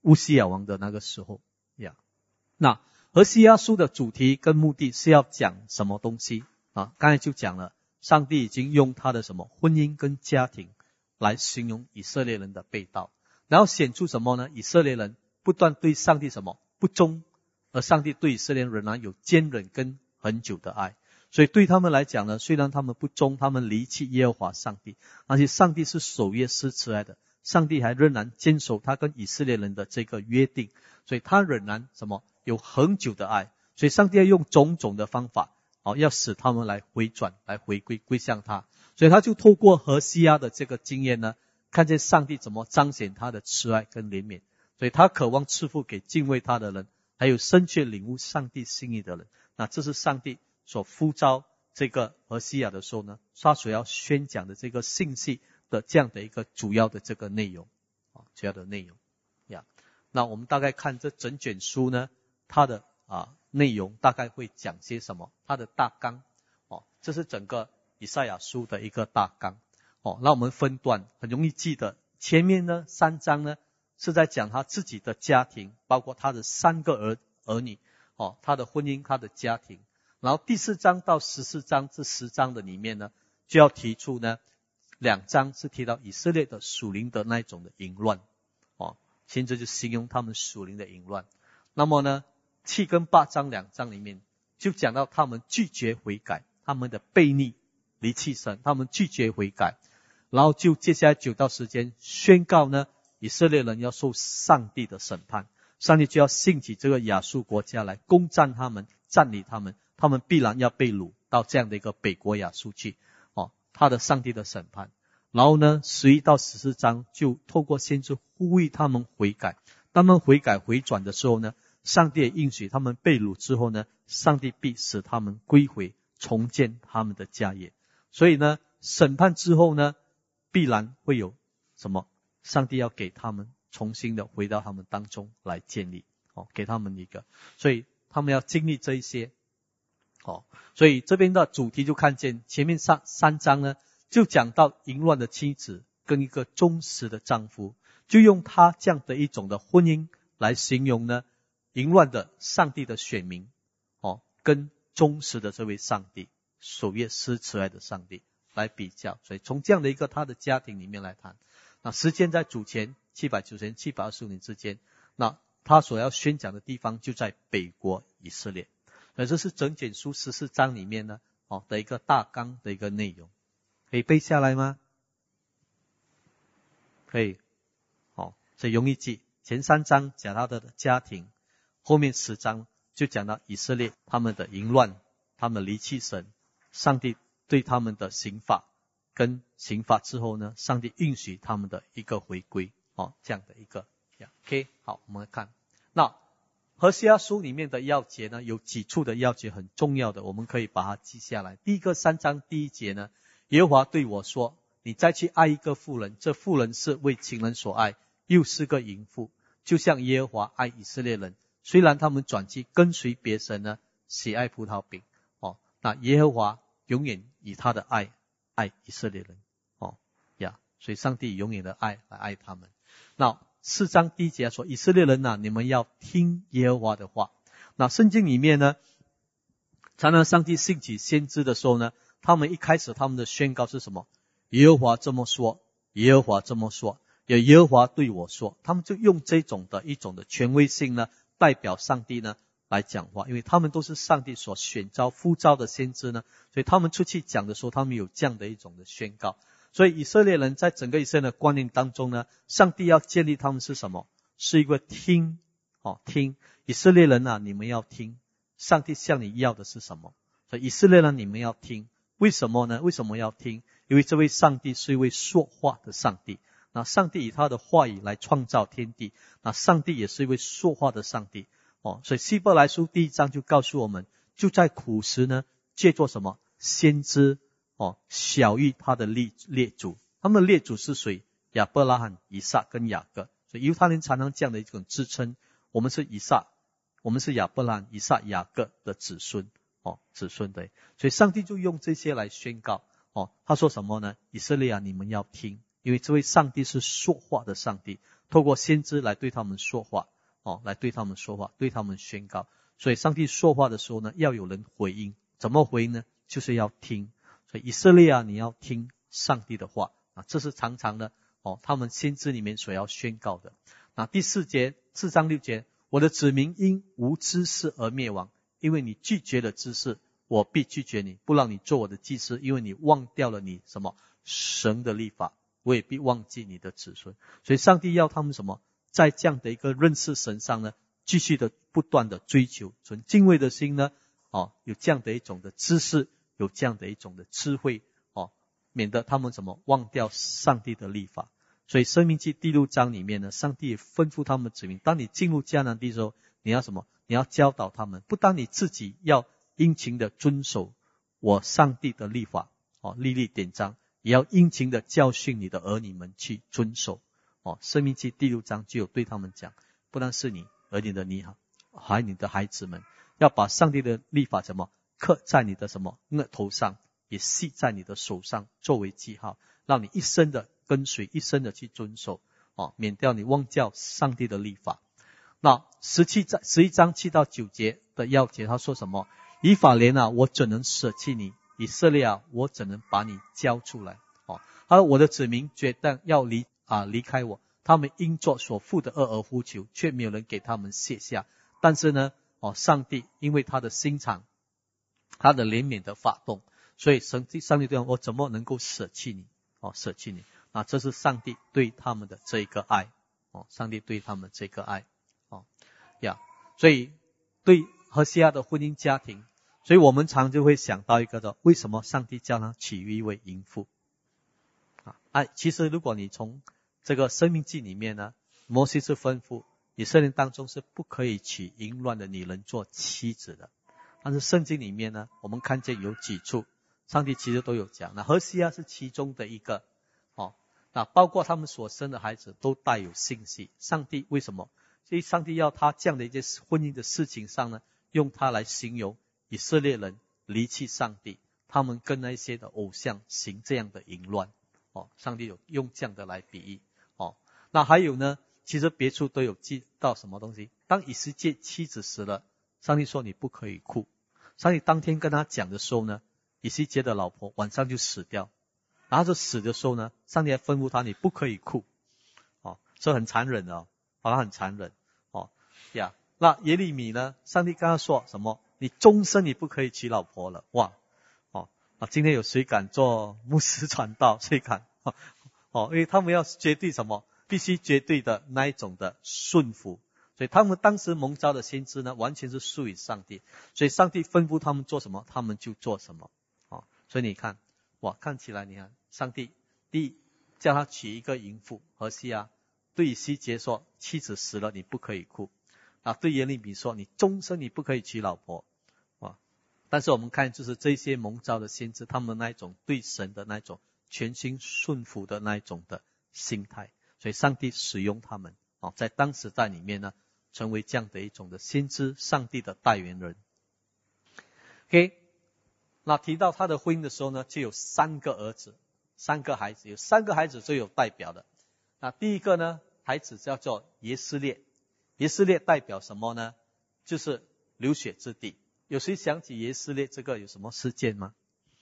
乌西雅王的那个时候呀。那何西阿书的主题跟目的是要讲什么东西啊？刚才就讲了，上帝已经用他的什么婚姻跟家庭来形容以色列人的背道，然后显出什么呢？以色列人不断对上帝什么不忠，而上帝对以色列人仍然有坚忍跟很久的爱。所以对他们来讲呢，虽然他们不忠，他们离弃耶和华上帝，而且上帝是守约施慈爱的，上帝还仍然坚守他跟以色列人的这个约定，所以他仍然什么有很久的爱。所以上帝要用种种的方法要使他们来回转，来回归归向他。所以他就透过何西阿的这个经验呢，看见上帝怎么彰显他的慈爱跟怜悯，所以他渴望赐福给敬畏他的人，还有深切领悟上帝心意的人。那这是上帝所呼召这个何西阿的时候呢，他所要宣讲的这个信息的这样的一个主要的这个内容主要的内容呀。那我们大概看这整卷书呢，它的内容大概会讲些什么，它的大纲这是整个以赛亚书的一个大纲那我们分段很容易记得。前面呢3章呢是在讲他自己的家庭，包括他的3个儿女他的婚姻，他的家庭。然后第4章到14章这10章的里面呢，就要提出呢2章是提到以色列的属灵的那一种的淫乱现在就形容他们属灵的淫乱。那么呢7跟8章2章里面就讲到他们拒绝悔改，他们的悖逆离弃神，他们拒绝悔改。然后就接下来9到10节宣告呢，以色列人要受上帝的审判，上帝就要兴起这个亚述国家来攻占他们，占领他们，他们必然要被掳到这样的一个北国亚述去他的上帝的审判。然后呢11到14章就透过先知呼吁他们悔改，当他们悔改回转的时候呢，上帝也应许他们被掳之后呢，上帝必使他们归回，重建他们的家业。所以呢审判之后呢，必然会有什么？上帝要给他们重新的回到他们当中来建立给他们一个，所以他们要经历这一些所以这边的主题就看见前面3章呢，就讲到淫乱的妻子跟一个忠实的丈夫，就用他这样的一种的婚姻来形容呢淫乱的上帝的选民跟忠实的这位上帝，守约施慈爱的上帝来比较。所以从这样的一个他的家庭里面来谈，那时间在主前790年725年之间，那他所要宣讲的地方就在北国以色列。那这是整卷书14章里面呢的一个大纲的一个内容，可以背下来吗？可以所以容易记。前3章讲他的家庭，后面10章就讲到以色列他们的淫乱，他们离弃神，上帝对他们的刑罚，跟刑罚之后呢，上帝允许他们的一个回归这样的一个OK。 好，我们来看那何西阿书里面的要节呢，有几处的要节很重要的，我们可以把它记下来。第一个3章第1节呢，耶和华对我说，你再去爱一个妇人，这妇人是为情人所爱，又是个淫妇，就像耶和华爱以色列人，虽然他们转去跟随别神呢，喜爱葡萄饼那耶和华永远以他的爱以色列人所以上帝永远的爱来爱他们。那4章第1节说，以色列人你们要听耶和华的话。那圣经里面呢，常常上帝兴起先知的时候呢，他们一开始他们的宣告是什么？耶和华这么说，耶和华这么说，有耶和华对我说。他们就用这种的一种的权威性呢，代表上帝呢来讲话，因为他们都是上帝所选召呼召的先知呢，所以他们出去讲的时候，他们有这样的一种的宣告。所以以色列人在整个以色列的观念当中呢，上帝要建立他们是什么？是一个听听以色列人你们要听，上帝向你要的是什么？所以以色列人你们要听，为什么呢？为什么要听？因为这位上帝是一位说话的上帝，那上帝以他的话语来创造天地，那上帝也是一位说话的上帝所以希伯来书第1章就告诉我们，就在苦时呢，借作什么？先知小于他的列祖。他们的列祖是谁？亚伯拉罕、以撒跟雅各。所以犹太人常常这样的一种自称，我们是亚伯拉罕、以撒、雅各的子孙子孙的。所以上帝就用这些来宣告他说什么呢？以色列你们要听，因为这位上帝是说话的上帝， 透过先知来对他们说话，来对他们说话，对他们宣告。所以上帝说话的时候呢，要有人回应。怎么回应呢？就是要听。所以以色列啊，你要听上帝的话啊，这是常常的他们先知里面所要宣告的。那第4章6节，我的子民因无知识而灭亡，因为你拒绝了知识，我必拒绝你，不让你做我的祭司，因为你忘掉了你什么神的律法，我也必忘记你的子孙。所以上帝要他们什么，在这样的一个认识神上呢，继续的不断的追求，存敬畏的心呢，有这样的一种的知识，有这样的一种的智慧，免得他们什么忘掉上帝的律法。所以申命记第6章里面呢，上帝也吩咐他们指明，当你进入迦南地的时候，你要什么？你要教导他们，不单你自己要殷勤的遵守我上帝的律法，律例典章，也要殷勤的教训你的儿女们去遵守。申命记第6章就有对他们讲，不但是你，而你的还有你的孩子们，要把上帝的律法什么刻在你的什么额头上，也系在你的手上，作为记号，让你一生的跟随，一生的去遵守，免掉你忘掉上帝的律法。那11章7到9节的要节，他说什么？以法莲啊，我怎能舍弃你？以色列啊，我怎能把你交出来？他说我的子民决定要离开我，他们因做所负的恶而呼求，却没有人给他们卸下。但是呢，上帝因为他的心肠，他的怜悯的发动，所以上帝对我怎么能够舍弃你？舍弃你。这是上帝对他们的这一个爱，上帝对他们这个爱，所以对何西阿的婚姻家庭，所以我们常就会想到一个的，为什么上帝叫他娶一位淫妇？其实如果你从这个申命记里面呢，摩西是吩咐以色列当中是不可以娶淫乱的女人做妻子的。但是圣经里面呢，我们看见有几处上帝其实都有讲，那何西阿是其中的一个，那包括他们所生的孩子都带有信息。上帝为什么？所以上帝要他这样的一件婚姻的事情上呢，用它来形容以色列人离弃上帝，他们跟那些的偶像行这样的淫乱，上帝有用这样的来比喻。那还有呢，其实别处都有记到什么东西。当以斯帖妻子死了，上帝说你不可以哭。上帝当天跟他讲的时候呢，以斯帖的老婆晚上就死掉，然后就死的时候呢，上帝还吩咐他你不可以哭，这很残忍的，他很残忍，那耶利米呢，上帝跟他说什么？你终身你不可以娶老婆了。哇，今天有谁敢做牧师传道？谁敢？因为他们要绝对什么？必须绝对的那一种的顺服。所以他们当时蒙召的先知呢，完全是属于上帝。所以上帝吩咐他们做什么，他们就做什么。所以你看，看起来你看，上帝第一叫他娶一个淫妇何西阿，对以西结说妻子死了你不可以哭，对耶利米说你终身你不可以娶老婆。但是我们看就是这些蒙召的先知，他们那一种对神的那一种全心顺服的那一种的心态，所以上帝使用他们在当时代里面呢，成为这样的一种的先知，上帝的代言人。OK， 那提到他的婚姻的时候呢，就有3个儿子，3个孩子，有3个孩子最有代表的。那第一个呢，孩子叫做耶斯列。耶斯列代表什么呢？就是流血之地。有谁想起耶斯列这个有什么事件吗？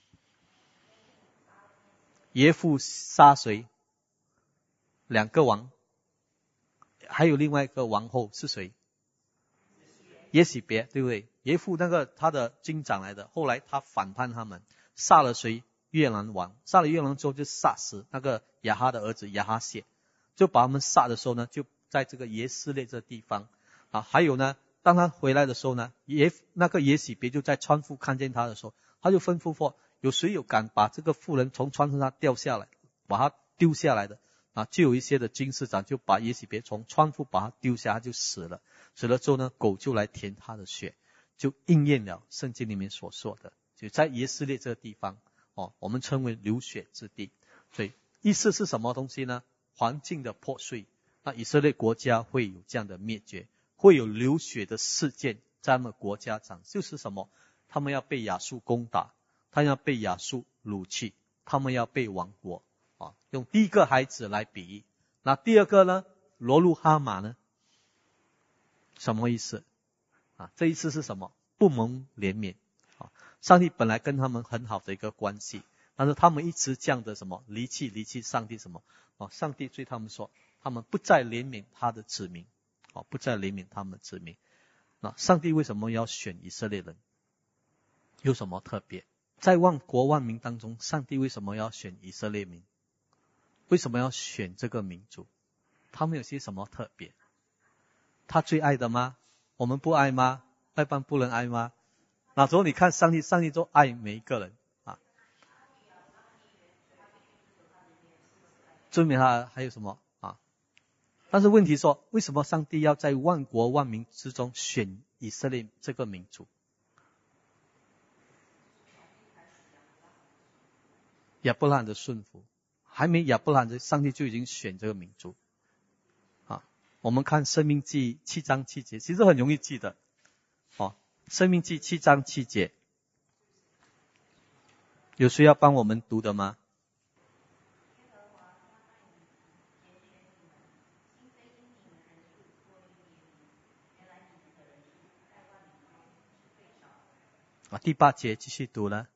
耶父杀谁？2个王，还有另外一个王后是谁？耶洗别，对不对？耶父那个他的军长来的，后来他反叛他们，杀了谁？越南王。杀了越南之后就杀死那个亚哈的儿子亚哈谢，就把他们杀的时候呢，就在这个耶斯列这地方还有呢，当他回来的时候呢，那个耶洗别就在船夫看见他的时候，他就吩咐说，有谁有敢把这个妇人从船上掉下来，把他丢下来的就有一些的军事长就把耶洗别从船夫把他丢下，他就死了。死了之后呢，狗就来舔他的血，就应验了圣经里面所说的，就在耶斯列这个地方我们称为流血之地。所以意思是什么东西呢？环境的破碎，那以色列国家会有这样的灭绝，会有流血的事件在他们国家上，就是什么？他们要被亚述攻打，他们要被亚述掳去，他们要被亡国用第一个孩子来比喻。那第二个呢， 罗路哈马呢？什么意思？这意思是什么？不蒙怜悯。上帝本来跟他们很好的一个关系，但是他们一直这样的什么离弃上帝什么？上帝对他们说，他们不再怜悯他的子民，不再怜悯他们的子民。那上帝为什么要选以色列人？有什么特别？在万国万民当中，上帝为什么要选以色列民？为什么要选这个民族？他们有些什么特别？他最爱的吗？我们不爱吗？外邦不能爱吗？那时候你看上帝都爱每一个人尊美他还有什么但是问题说，为什么上帝要在万国万民之中选以色列这个民族？亚伯拉罕的顺服，还没亚伯拉罕，上帝就已经选这个民族我们看申命记7章7节，其实很容易记得申命记7章7节，有谁要帮我们读的吗？第8节继续读了。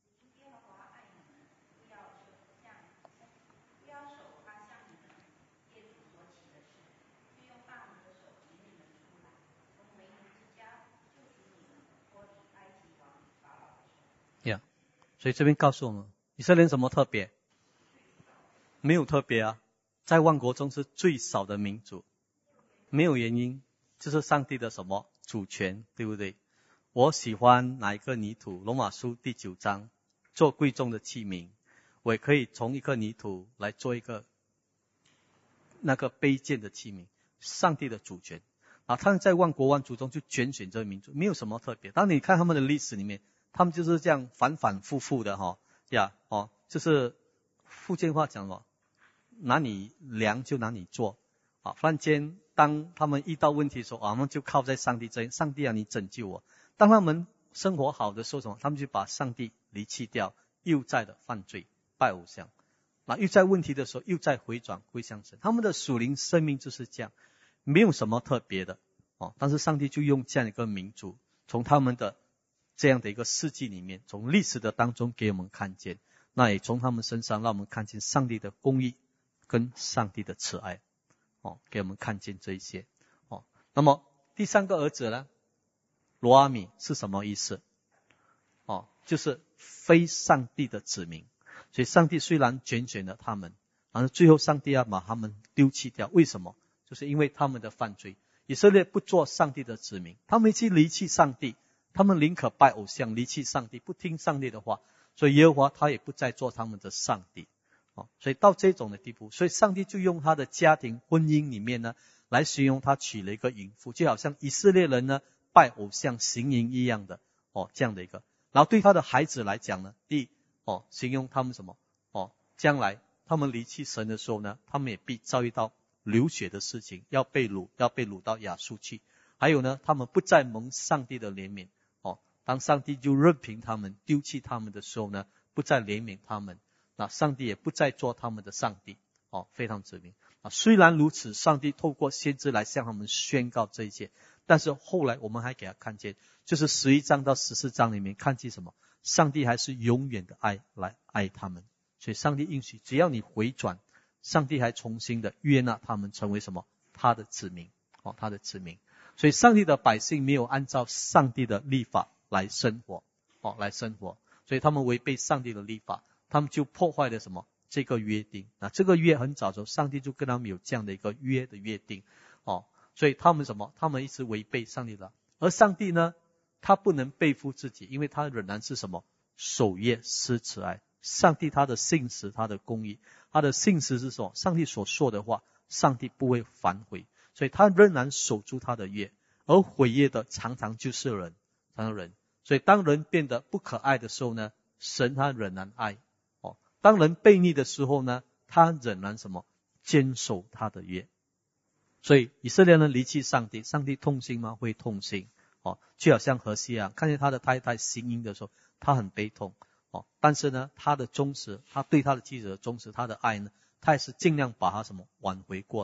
所以这边告诉我们，以色列人什么特别？没有特别啊，在万国中是最少的民族，没有原因，就是上帝的什么主权，对不对？我喜欢哪一个泥土，罗马书第9章，做贵重的器皿，我也可以从一个泥土来做一个那个卑贱的器皿，上帝的主权他们在万国万族中就拣选这个民族，没有什么特别。当你看他们的历史里面，他们就是这样反反复复的就是福建话讲拿你量就拿你做忽然间当他们遇到问题的时候他们就靠在上帝这里，上帝你拯救我。当他们生活好的时候他们就把上帝离弃掉，又在的犯罪拜偶像，又在问题的时候又在回转归向神。他们的属灵生命就是这样，没有什么特别的但是上帝就用这样一个民族，从他们的这样的一个事迹里面，从历史的当中给我们看见，那也从他们身上让我们看见上帝的公义跟上帝的慈爱给我们看见这一些那么第3个儿子呢，罗阿米是什么意思就是非上帝的子民。所以上帝虽然拣选了他们，但是最后上帝要把他们丢弃掉。为什么？就是因为他们的犯罪。以色列不做上帝的子民，他们去离弃上帝，他们宁可拜偶像，离弃上帝，不听上帝的话，所以耶和华他也不再做他们的上帝所以到这种的地步，所以上帝就用他的家庭婚姻里面呢，来形容他娶了一个淫妇，就好像以色列人呢拜偶像行淫一样的这样的一个。然后对他的孩子来讲呢，第一形容他们什么将来他们离弃神的时候呢，他们也必遭遇到流血的事情，要被掳到亚述去。还有呢，他们不再蒙上帝的怜悯当上帝就任凭他们丢弃他们的时候呢，不再怜悯他们，那上帝也不再做他们的上帝非常指明虽然如此，上帝透过先知来向他们宣告这一切，但是后来我们还给他看见，就是11章到14章里面看见什么？上帝还是永远的爱来爱他们。所以上帝应许，只要你回转，上帝还重新的悦纳他们成为什么？他的子民他的子民。所以上帝的百姓没有按照上帝的律法来生活来生活，所以他们违背上帝的律法，他们就破坏了什么？这个约定。那这个约很早的时候上帝就跟他们有这样的一个约的约定所以他们什么？他们一直违背上帝的。而上帝呢，他不能背负自己，因为他仍然是什么？守约施慈爱。上帝他的信实，他的公义，他的信实是什么？上帝所说的话，上帝不会反悔，所以他仍然守住他的约。而毁约的常常就是人，所以当人变得不可爱的时候呢，神他仍然爱当人悖逆的时候呢，他仍然什么？坚守他的约。所以以色列人离弃上帝，上帝痛心吗？会痛心就好像何西阿看见他的太太行淫的时候，他很悲痛但是呢，他的忠实，他对他的妻子的忠实，他的爱呢，他也是尽量把他什么挽回过来。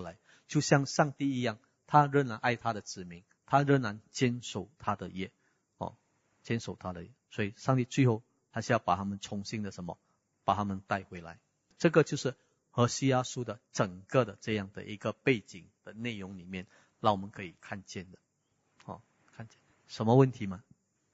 就像上帝一样，他仍然爱他的子民，他仍然坚守他的约，坚守他的约。所以上帝最后还是要把他们重新的把他们带回来。这个就是何西阿书的整个的这样的一个背景的内容里面，让我们可以看见的。看见什么问题吗？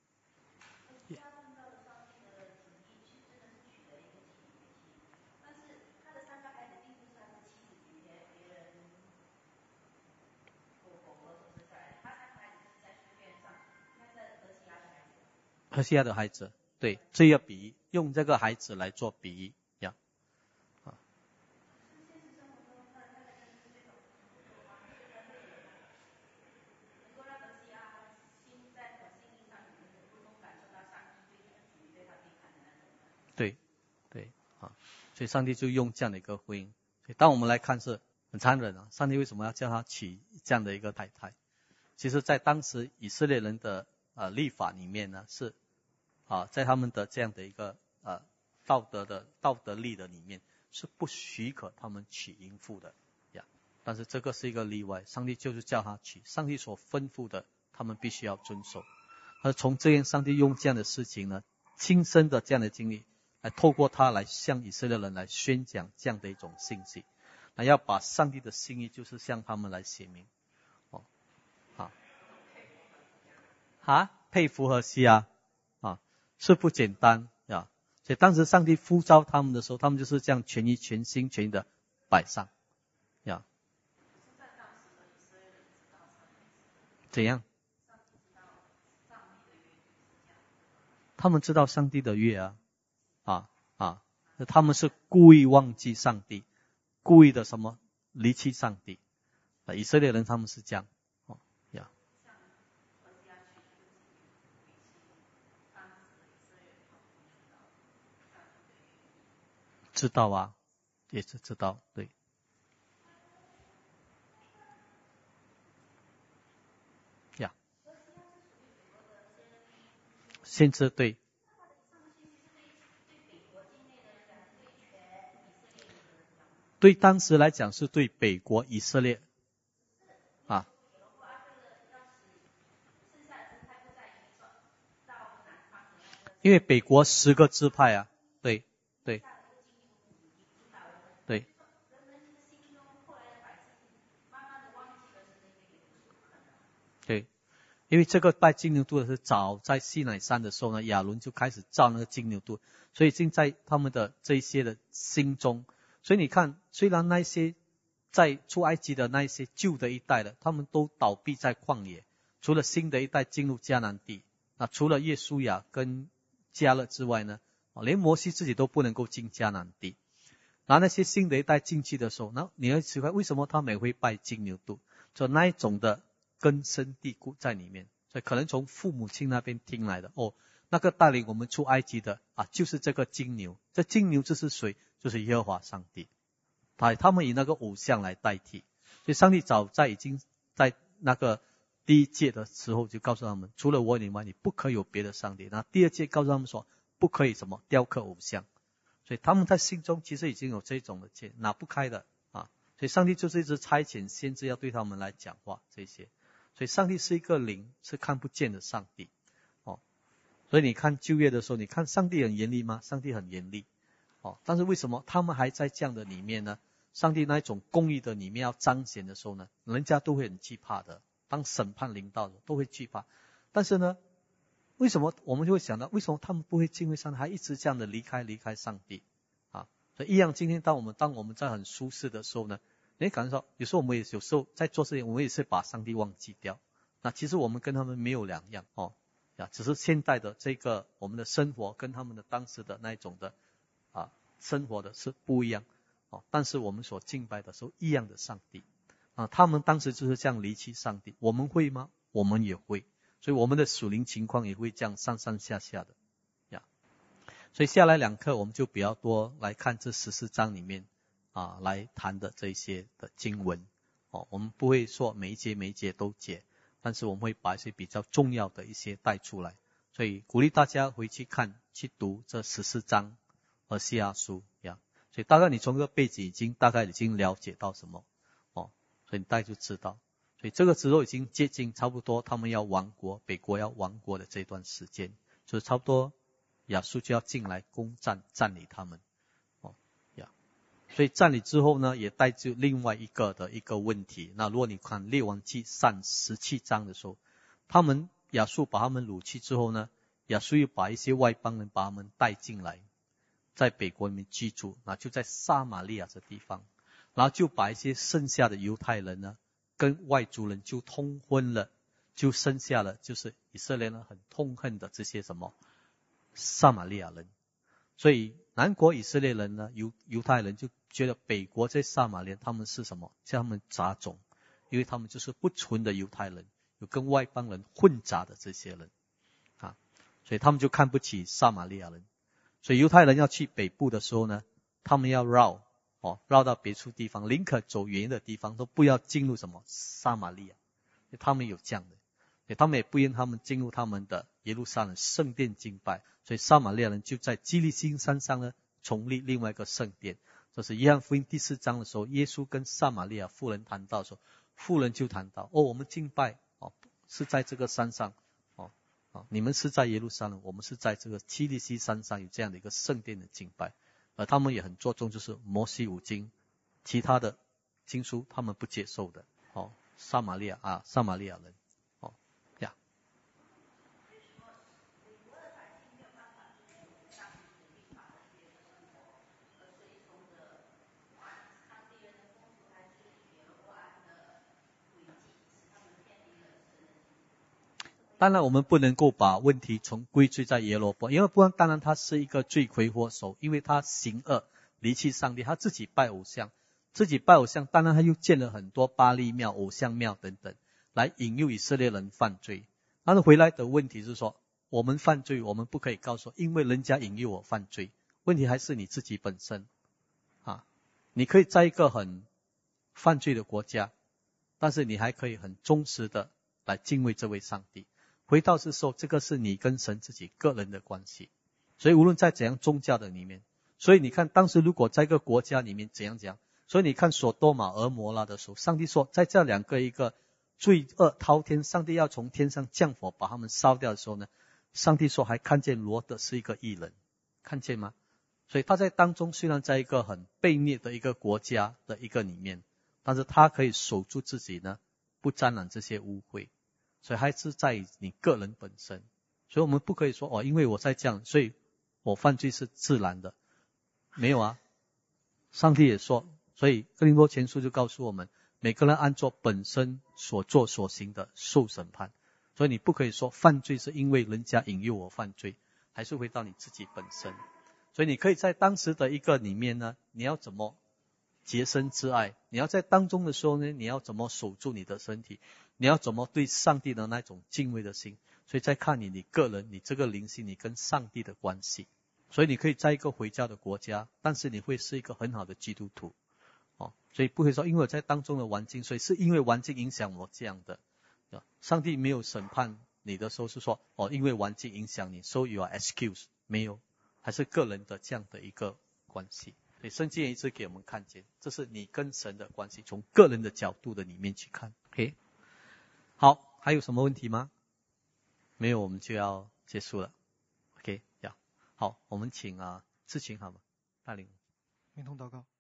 何西阿的孩子，对，这个比喻，用这个孩子来做比喻呀。对，对，所以上帝就用这样的一个回应。所以当我们来看是很残忍啊，上帝为什么要叫他娶这样的一个太太？其实在当时以色列人的律法里面呢，是在他们的这样的一个道德律的里面是不许可他们娶淫妇的呀。但是这个是一个例外，上帝就是叫他娶，上帝所吩咐的他们必须要遵守。而从这样上帝用这样的事情呢，亲身的这样的经历来透过他来向以色列人来宣讲这样的一种信息，那要把上帝的心意就是向他们来写明。佩服何西阿是不简单呀。所以当时上帝呼召他们的时候，他们就是这样全意全心全意的摆上呀。怎样？他们知道上帝的约他们是故意忘记上帝，故意的什么离弃上帝。以色列人他们是这样知道也是知道，对。先知对。对当时来讲是对北国以色列因为北国10个支派对对对对，因为这个拜金牛犊的是早在西乃山的时候呢，亚伦就开始造那个金牛犊，所以已经在他们的这一些的心中。所以你看，虽然那些在出埃及的那一些旧的一代的，他们都倒闭在旷野，除了新的一代进入迦南地，除了约书亚跟迦勒之外呢，连摩西自己都不能够进迦南地。然后那些新的一代进去的时候，那你会奇怪为什么他们会拜金牛犊，就那一种的根深蒂固在里面，所以可能从父母亲那边听来的。那个带领我们出埃及的就是这个金牛，这金牛这是谁？就是耶和华上帝。他们以那个偶像来代替，所以上帝早在已经在那个第一届的时候就告诉他们，除了我以外，你不可以有别的上帝。那第二届告诉他们说，不可以什么雕刻偶像。所以他们在心中其实已经有这种的戒，拿不开的所以上帝就是一直差遣先知要对他们来讲话这些。所以上帝是一个灵，是看不见的上帝所以你看旧约的时候，你看上帝很严厉吗？上帝很严厉但是为什么他们还在这样的里面呢？上帝那一种公义的里面要彰显的时候呢，人家都会很惧怕的，当审判临到的都会惧怕。但是呢，为什么我们就会想到，为什么他们不会敬畏上帝，还一直这样的离开上帝所以一样，今天当我们在很舒适的时候呢，你感觉到有时候我们也有时候在做事情，我们也是把上帝忘记掉。那其实我们跟他们没有两样只是现代的这个我们的生活跟他们的当时的那一种的生活的是不一样但是我们所敬拜的时候一样的上帝他们当时就是这样离弃上帝，我们会吗？我们也会，所以我们的属灵情况也会这样上上下下的所以下来2课我们就比较多来看这14章里面来谈的这些的经文我们不会说每一节都解，但是我们会把一些比较重要的一些带出来，所以鼓励大家回去看去读这14章何西阿书所以大概你从这个背景大概已经了解到什么所以你大概就知道。所以这个时候已经接近差不多他们要亡国，北国要亡国的这段时间，就是差不多亚述就要进来攻占占领他们。所以占领之后呢，也带就另外一个问题。那如果你看列王纪上17章的时候，亚述把他们掳去之后呢，亚述又把一些外邦人把他们带进来，在北国里面居住，那就在撒玛利亚这地方，然后就把一些剩下的犹太人呢，跟外族人就通婚了，就剩下了就是以色列人很痛恨的这些什么撒玛利亚人。所以南国以色列人呢，犹太人就觉得北国这撒玛利亚他们是什么？叫他们杂种，因为他们就是不纯的犹太人，有跟外邦人混杂的这些人啊，所以他们就看不起撒玛利亚人。所以犹太人要去北部的时候呢，他们要绕到别处地方，宁可走远的地方，都不要进入什么撒玛利亚，他们有这样的，他们也不愿他们进入他们的耶路撒冷圣殿敬拜，所以撒玛利亚人就在基利心山上呢重立另外一个圣殿。这是约翰福音第4章的时候，耶稣跟撒玛利亚妇人谈到的时候，妇人就谈到我们敬拜是在这个山上你们是在耶路撒冷，我们是在这个基利心山上有这样的一个圣殿的敬拜。而他们也很着重就是摩西五经，其他的经书他们不接受的撒玛利亚人当然我们不能够把问题归罪在耶罗波，因为当然他是一个罪魁祸首，因为他行恶离弃上帝，他自己拜偶像，当然他又建了很多巴力庙、偶像庙等等，来引诱以色列人犯罪。但是回来的问题是说，我们犯罪，我们不可以告诉因为人家引诱我犯罪，问题还是你自己本身你可以在一个很犯罪的国家，但是你还可以很忠实的来敬畏这位上帝。回到是说，这个是你跟神自己个人的关系。所以无论在怎样宗教的里面，所以你看当时如果在一个国家里面怎样，所以你看所多玛俄摩拉的时候，上帝说在这两个一个罪恶滔天，上帝要从天上降火把他们烧掉的时候呢，上帝说还看见罗得是一个义人，看见吗？所以他在当中虽然在一个很被灭的一个国家的一个里面，但是他可以守住自己呢，不沾染这些污秽。所以还是在于你个人本身。所以我们不可以说因为我在这样，所以我犯罪是自然的。没有啊，上帝也说，所以哥林多前书就告诉我们，每个人按照本身所做所行的受审判。所以你不可以说犯罪是因为人家引诱我犯罪，还是回到你自己本身。所以你可以在当时的一个里面呢，你要怎么洁身自爱，你要在当中的时候呢，你要怎么守住你的身体，你要怎么对上帝的那种敬畏的心。所以再看你个人，你这个灵性，你跟上帝的关系。所以你可以在一个回教的国家，但是你会是一个很好的基督徒所以不会说因为我在当中的环境，所以是因为环境影响我这样的。上帝没有审判你的时候是说因为环境影响你 so you are excused， 没有，还是个人的这样的一个关系。所以圣经也一直给我们看见，这是你跟神的关系，从个人的角度的里面去看。 OK， 好，还有什么问题吗？没有，我们就要结束了。 OK， 好，我们请志勤好吗？带领明通祷告。